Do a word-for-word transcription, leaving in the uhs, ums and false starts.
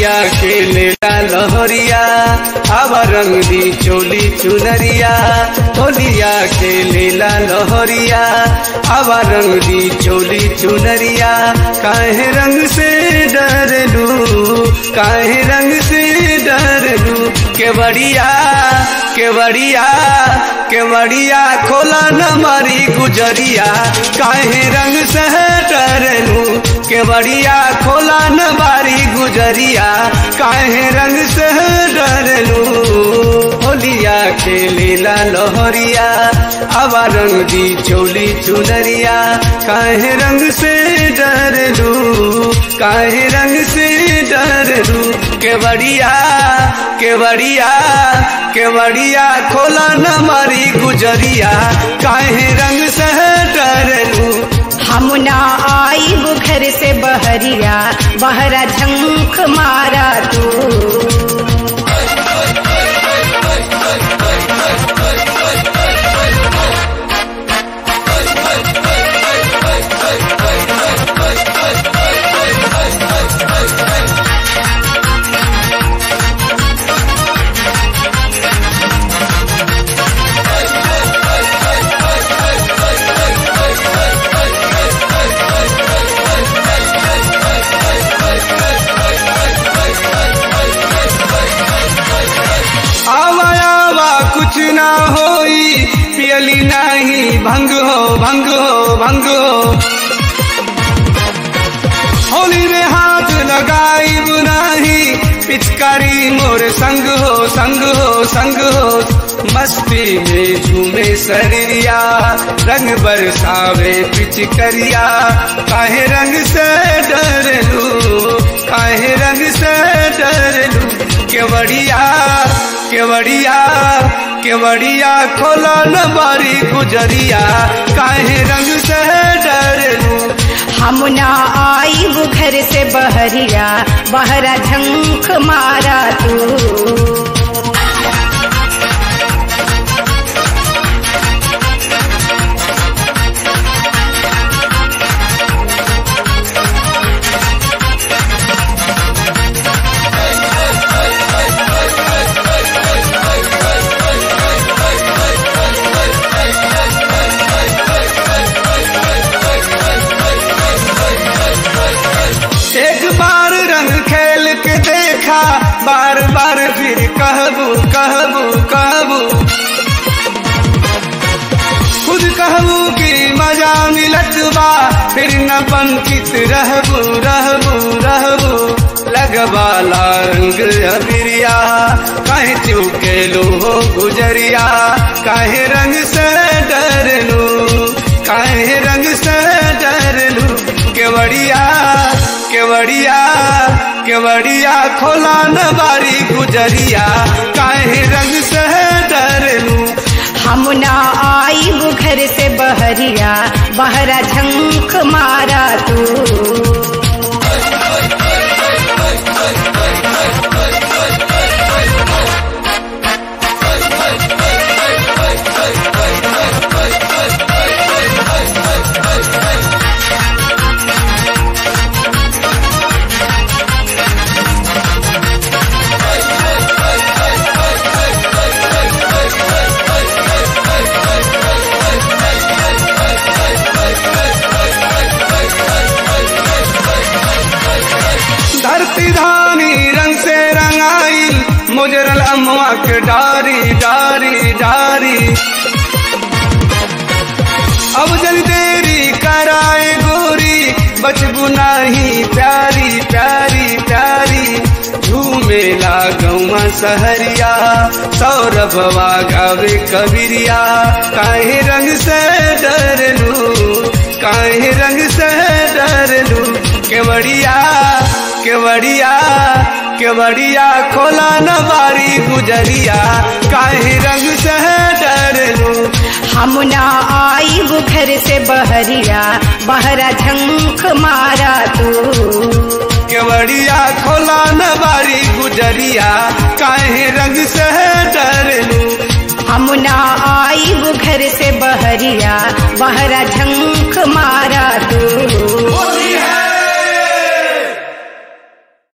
होलिया खेलेला लहरिया अब रंग दी चोली चुनरिया। होलिया खेलेला लहरिया अब रंग दी चोली चुनरिया। काहे रंग से डरलू काहे रंग से डरलू केवड़िया केवड़िया केवड़िया खोला न मारी गुजरिया। काहे रंग से डरलू केवड़िया खोला न बारी गुजरिया। काहे रंग से डरलू होलिया खेलेला लहरिया अब रंग दी चोली चुनरिया। काहे रंग से डरलू काहे रंग से डरलू केवड़िया केवड़िया केवड़िया खोला न मारी गुजरिया। काहे रंग से डरलू हम ना आईब घर से बहरिया बहरा झंख मारा तू। कुछ ना होई पियली नहीं भंग हो भंग हो भंग हो। होली में हाथ लगाई नहीं पिचकारी मोर संग हो संग हो संग हो। मस्ती में झूमे शरीरिया रंग बरसावे पिचकरिया। काहे रंग से डरलू काहे रंग से डरलू केवड़िया केवड़िया केवड़िया खोला न बारी गुजरिया। काहे रंग से डरलू हम ना आईब घर से बहरिया बहरा झंख मारा तू। एक बार रंग खेल के देखा बार बार फिर कहबू कहबू कहबू। खुद कहबू कि मजा मिलत बा फिर न वंचित रहबू रहबू रहबू। लगवाला रंग अबिरिया काहे चूके लो हो गुजरिया। काहे रंग से डरलू काहे रंग से डरलू केवड़िया केवड़िया केवड़िया खोला न बारी गुजरिया। काहे रंग से डरलू हम ना आईब घर से बहरिया बहरा झंख मारा तू। धरती धानी रंग से रंगाइल मुजरल अम्मा के डारी डारी डारी। अब जन देरी कराए गोरी बचबू नहीं प्यारी प्यारी प्यारी। झूमेला गौवा सहरिया सौरभवा गावे कबिरिया। काहे रंग से डरलू काहे रंग से डरलू केवड़िया केवड़िया केवड़िया खोला न बारी गुजरिया। काहे रंग से डरलू हम ना आईब घर से बहरिया बहरा झंख मारा तू। केवड़िया खोला न बारी गुजरिया। काहे रंग से डरलू हम ना आईब घर से बहरिया बहरा झंख मारा तू।